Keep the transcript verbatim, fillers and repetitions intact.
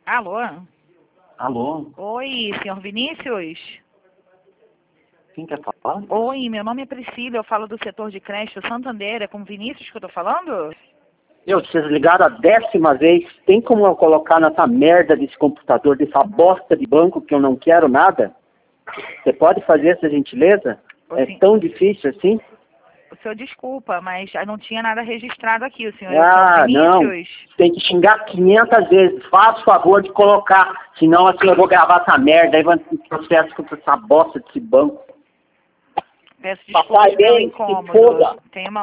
Alô? Alô? Oi, senhor Vinícius? Quem quer falar? Oi, meu nome é Priscila, eu falo do setor de crédito Santander, é com o Vinícius que eu tô falando? Meu, vocês ligaram a décima vez. Tem como eu colocar nessa merda desse computador, dessa bosta de banco que eu não quero nada? Você pode fazer essa gentileza? Ô, É sim. tão difícil assim? O senhor desculpa, mas não tinha nada registrado aqui, o senhor Ah, é o senhor não. Vinícius? Tem que xingar quinhentas vezes. Faz favor de colocar. Senão assim eu vou gravar essa merda. Aí vai ter processo contra essa bosta desse banco. Peço desculpas Papai pelo bem, se incômodo. foda. Tenha uma